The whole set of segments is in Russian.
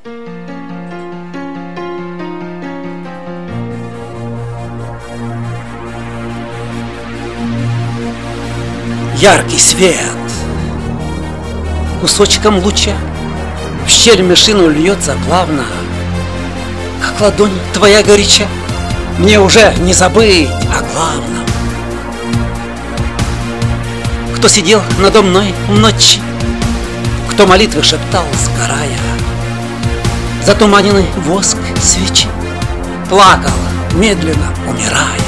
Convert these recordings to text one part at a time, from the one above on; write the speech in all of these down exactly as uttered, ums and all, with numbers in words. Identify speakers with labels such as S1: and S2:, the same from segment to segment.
S1: Яркий свет кусочком луча в щель мешину льется плавно, как ладонь твоя горяча. Мне уже не забыть о главном. Кто сидел надо мной в ночи, кто молитвы шептал, сгорая, затуманенный воск свечи, плакал, медленно умирая.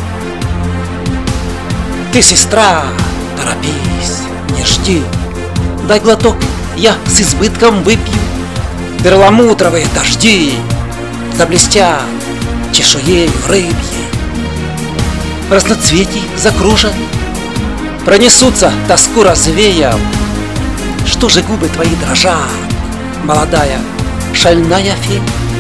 S1: Ты, сестра, торопись, не жди, дай глоток, я с избытком выпью. Перламутровые дожди заблестят чешуею рыбьей, разноцветий закружат, пронесутся, тоску развеяв. Что же губы твои дрожат, молодая, шальная фея?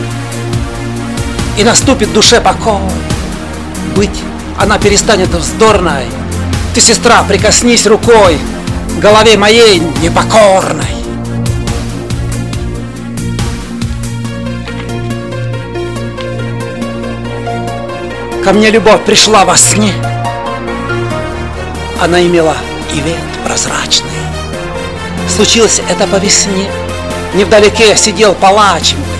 S1: И наступит душе покой, быть она перестанет вздорной. Ты, сестра, прикоснись рукой к голове моей непокорной. Ко мне любовь пришла во сне. Она имела ивет прозрачный. Случилось это по весне. Невдалеке сидел палач мой.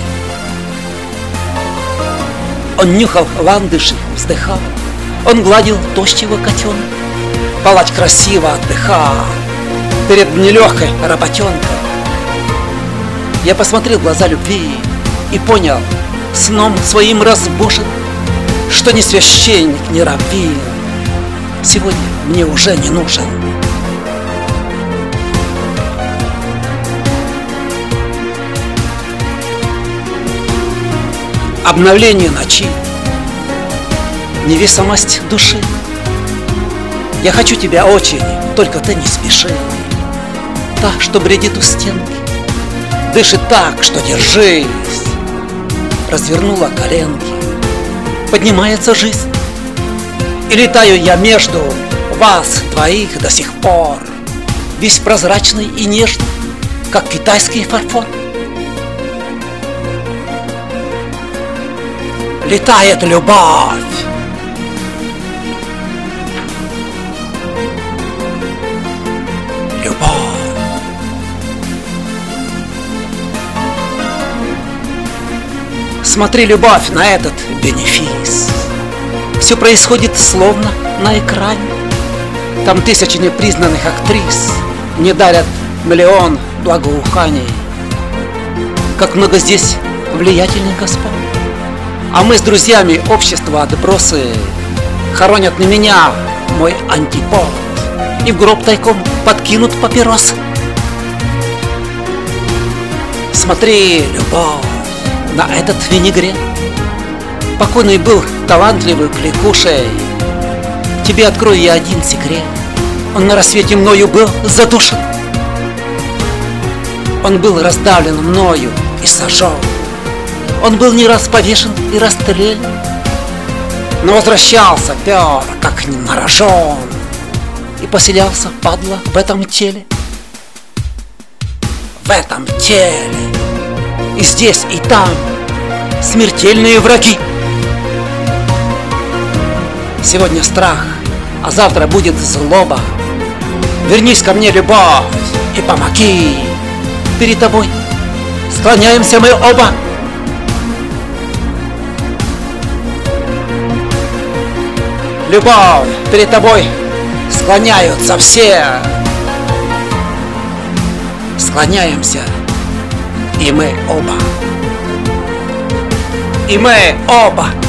S1: Он нюхал ландыши, вздыхал. Он гладил тощего котенка. Палач красиво отдыхал перед нелегкой работенкой. Я посмотрел в глаза любви и понял сном своим разбужен, что ни священник, ни раввин сегодня мне уже не нужен. Обновление ночи, невесомость души. Я хочу тебя очень, только ты не спеши. Та, что бредит у стенки, дышит так, что держись. Развернула коленки, поднимается жизнь. И летаю я между вас двоих до сих пор, весь прозрачный и нежный, как китайский фарфор. Летает любовь. Любовь. Смотри, любовь, на этот бенефис. Все происходит словно на экране. Там тысячи непризнанных актрис мне дарят миллион благоуханий. Как много здесь влиятельных господ. А мы с друзьями общества отбросы хоронят на меня мой антипод и в гроб тайком подкинут папиросы. Смотри, любовь, на этот винегрет. Покойный был талантливый кликушей. Тебе открою я один секрет. Он на рассвете мною был задушен. Он был раздавлен мною и сожжен. Он был не раз повешен и расстрелян, но возвращался пер, как на рожон, и поселялся, падла, в этом теле. В этом теле. И здесь, и там смертельные враги. Сегодня страх, а завтра будет злоба. Вернись ко мне, любовь, и помоги. Перед тобой склоняемся мы оба. Любовь, перед тобой склоняются все. Склоняемся, и мы оба. И мы оба.